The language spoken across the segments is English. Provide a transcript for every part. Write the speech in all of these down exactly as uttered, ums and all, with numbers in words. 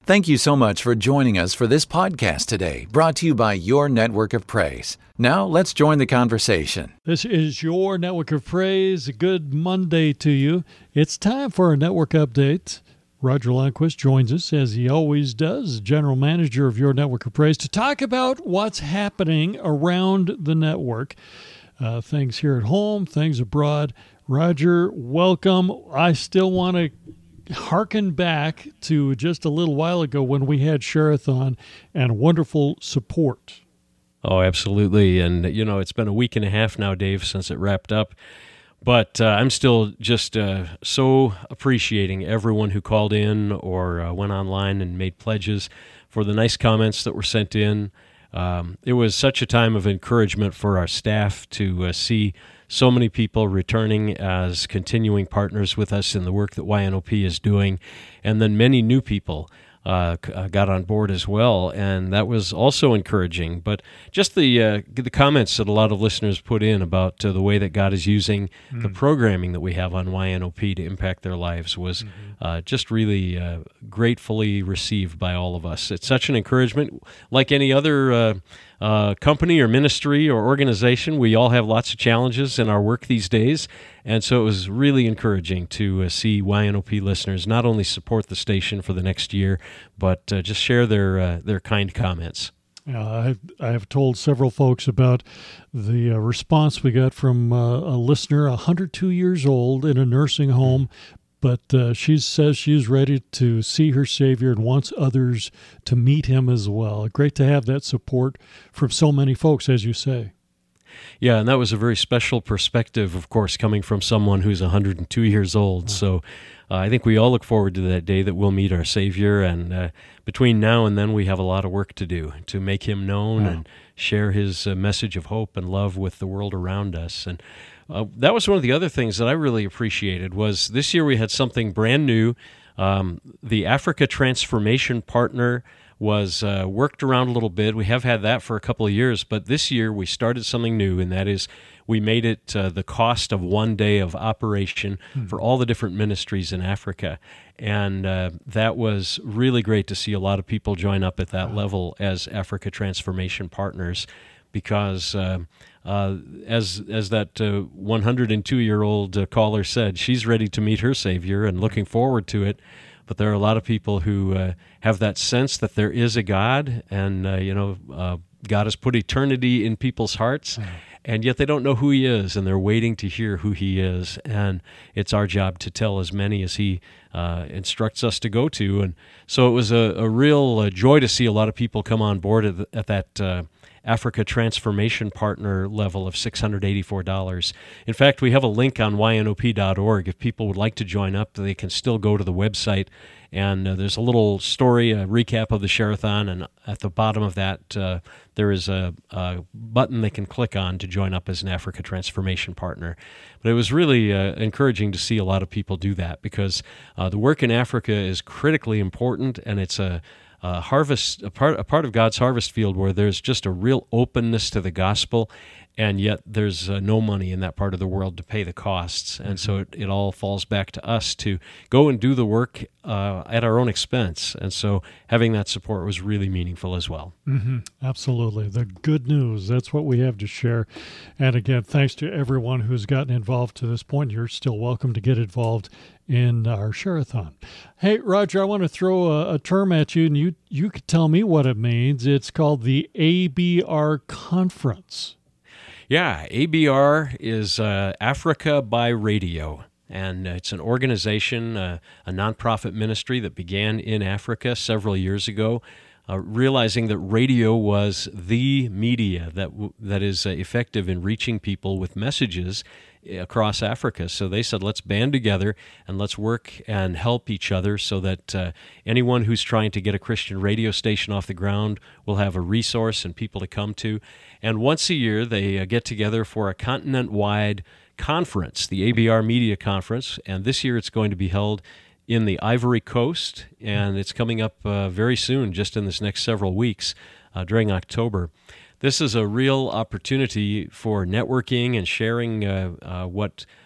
Thank you so much for joining us for this podcast today, brought to you by Your Network of Praise. Now, let's join the conversation. This is Your Network of Praise. A good Monday to you. It's time for a network update. Roger Lundquist joins us, as he always does, General Manager of Your Network of Praise, to talk about what's happening around the network. Uh, things here at home, things abroad. Roger, welcome. I still want to harken back to just a little while ago when we had Share-a-thon and wonderful support. Oh, absolutely. And, you know, it's been a week and a half now, Dave, since it wrapped up. But uh, I'm still just uh, so appreciating everyone who called in or uh, went online and made pledges, for the nice comments that were sent in. Um, it was such a time of encouragement for our staff to uh, see so many people returning as continuing partners with us in the work that Y N O P is doing, and then many new people uh, got on board as well, and that was also encouraging. But just the uh, the comments that a lot of listeners put in about uh, the way that God is using mm. the programming that we have on Y N O P to impact their lives was mm-hmm. uh, just really uh, gratefully received by all of us. It's such an encouragement. Like any other uh, uh, company or ministry or organization, we all have lots of challenges in our work these days, and so it was really encouraging to uh, see Y N O P listeners not only support the station for the next year, but uh, just share their uh, their kind comments. Uh, I've, I have told several folks about the uh, response we got from uh, a listener, one hundred two years old, in a nursing home, but uh, she says she's ready to see her Savior and wants others to meet him as well. Great to have that support from so many folks, as you say. Yeah, and that was a very special perspective, of course, coming from someone who's one hundred two years old. So uh, I think we all look forward to that day that we'll meet our Savior, and uh, between now and then we have a lot of work to do to make him known wow. and share his uh, message of hope and love with the world around us. And uh, that was one of the other things that I really appreciated was this year we had something brand new. Um, the Africa Transformation Partner was uh, worked around a little bit. We have had that for a couple of years, but this year we started something new, and that is we made it uh, the cost of one day of operation mm-hmm. for all the different ministries in Africa. And uh, that was really great to see a lot of people join up at that wow. level as Africa Transformation Partners, because uh, uh, as as that uh, one hundred two-year-old uh, caller said, she's ready to meet her Savior and looking forward to it. But there are a lot of people who uh, have that sense that there is a God, and uh, you know, uh, God has put eternity in people's hearts, mm. and yet they don't know who He is, and they're waiting to hear who He is. And it's our job to tell as many as He uh, instructs us to go to. And so it was a, a real uh, joy to see a lot of people come on board at, the, at that uh, Africa Transformation Partner level of six hundred eighty-four dollars. In fact, we have a link on Y N O P dot org. If people would like to join up, they can still go to the website, and uh, there's a little story, a recap of the Share-a-thon, and at the bottom of that, uh, there is a, a button they can click on to join up as an Africa Transformation Partner. But it was really uh, encouraging to see a lot of people do that, because uh, the work in Africa is critically important, and it's a Uh, harvest, a part, a part of God's harvest field where there's just a real openness to the gospel, and yet there's uh, no money in that part of the world to pay the costs. And so it, it all falls back to us to go and do the work uh, at our own expense. And so having that support was really meaningful as well. Mm-hmm. Absolutely. The good news, that's what we have to share. And again, thanks to everyone who's gotten involved to this point. You're still welcome to get involved in our Share-a-thon. Hey, Roger, I want to throw a, a term at you, and you, you could tell me what it means. It's called the A B R Conference. Yeah, A B R is uh, Africa by Radio, and it's an organization, uh, a nonprofit ministry that began in Africa several years ago, uh, realizing that radio was the media that w- that is uh, effective in reaching people with messages across Africa. So they said, let's band together and let's work and help each other so that uh, anyone who's trying to get a Christian radio station off the ground will have a resource and people to come to. And once a year, they uh, get together for a continent-wide conference, the A B R Media Conference, and this year it's going to be held in the Ivory Coast, and it's coming up uh, very soon, just in this next several weeks uh, during October. This is a real opportunity for networking and sharing uh, uh, what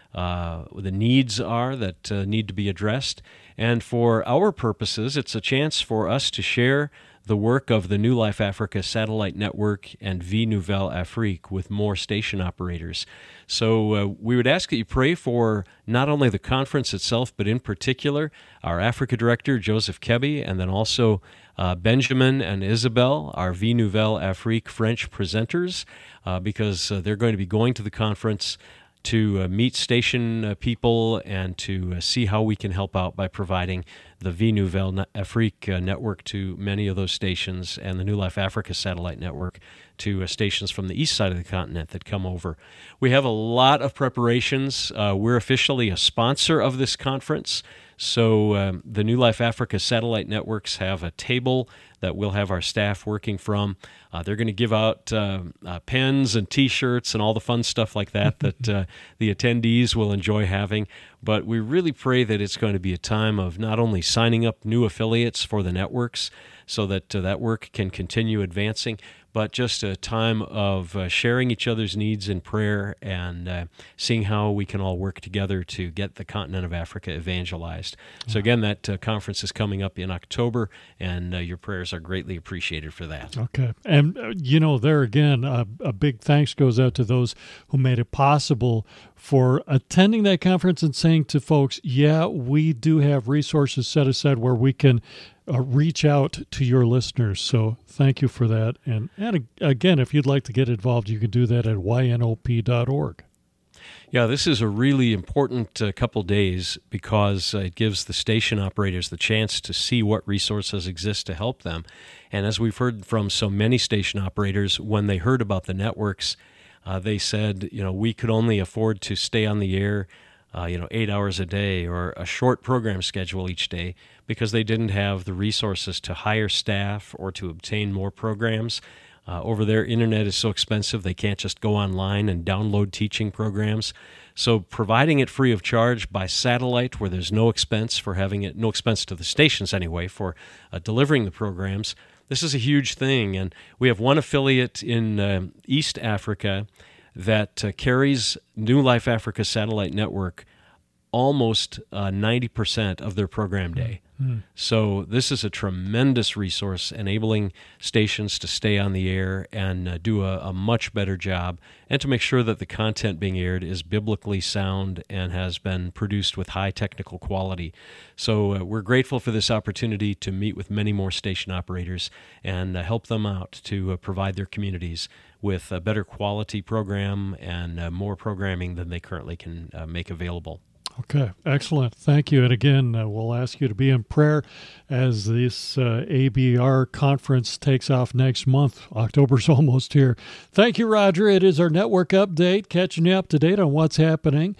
uh, the needs are that uh, need to be addressed. And for our purposes, it's a chance for us to share the work of the New Life Africa Satellite Network and Vie Nouvelle Afrique with more station operators. So uh, we would ask that you pray for not only the conference itself, but in particular our Africa Director, Joseph Kebby, and then also uh, Benjamin and Isabel, our Vie Nouvelle Afrique French presenters, uh, because uh, they're going to be going to the conference to uh, meet station uh, people and to uh, see how we can help out by providing the Vie Nouvelle Afrique uh, network to many of those stations and the New Life Africa Satellite Network to uh, stations from the east side of the continent that come over. We have a lot of preparations. Uh, we're officially a sponsor of this conference. So um, the New Life Africa Satellite Networks have a table that we'll have our staff working from. Uh, they're going to give out uh, uh, pens and T-shirts and all the fun stuff like that that uh, the attendees will enjoy having. But we really pray that it's going to be a time of not only signing up new affiliates for the networks so that uh, that work can continue advancing, but just a time of uh, sharing each other's needs in prayer and uh, seeing how we can all work together to get the continent of Africa evangelized. So again, that uh, conference is coming up in October, and uh, your prayers are greatly appreciated for that. Okay. And, uh, you know, there again, uh, a big thanks goes out to those who made it possible for attending that conference and saying to folks, yeah, we do have resources set aside where we can uh, reach out to your listeners. So thank you for that. And, and again, if you'd like to get involved, you can do that at y n o p dot org. Yeah, this is a really important uh, couple days because uh, it gives the station operators the chance to see what resources exist to help them. And as we've heard from so many station operators, when they heard about the networks, uh, they said, you know, we could only afford to stay on the air, uh, you know, eight hours a day or a short program schedule each day because they didn't have the resources to hire staff or to obtain more programs. Uh, over there, internet is so expensive, they can't just go online and download teaching programs. So providing it free of charge by satellite, where there's no expense for having it, no expense to the stations anyway, for uh, delivering the programs, this is a huge thing. And we have one affiliate in uh, East Africa that uh, carries New Life Africa Satellite Network almost uh, ninety percent of their program day. Mm. So this is a tremendous resource, enabling stations to stay on the air and uh, do a, a much better job, and to make sure that the content being aired is biblically sound and has been produced with high technical quality. So uh, we're grateful for this opportunity to meet with many more station operators and uh, help them out to uh, provide their communities with a better quality program and uh, more programming than they currently can uh, make available. Okay, excellent. Thank you. And again, uh, we'll ask you to be in prayer as this uh, A B R conference takes off next month. October's almost here. Thank you, Roger. It is our network update, catching you up to date on what's happening.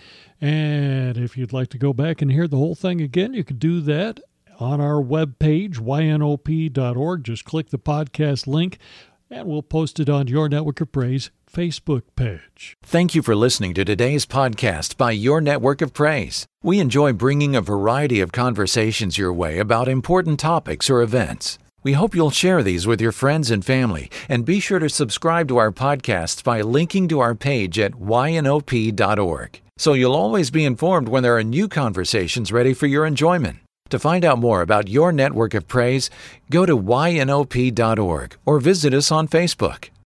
And if you'd like to go back and hear the whole thing again, you can do that on our webpage, y n o p dot org. Just click the podcast link, and we'll post it on Your Network of Praise Facebook page. Thank you for listening to today's podcast by Your Network of Praise. We enjoy bringing a variety of conversations your way about important topics or events. We hope you'll share these with your friends and family, and be sure to subscribe to our podcasts by linking to our page at y n o p dot org, so you'll always be informed when there are new conversations ready for your enjoyment. To find out more about Your Network of Praise, go to y n o p dot org or visit us on Facebook.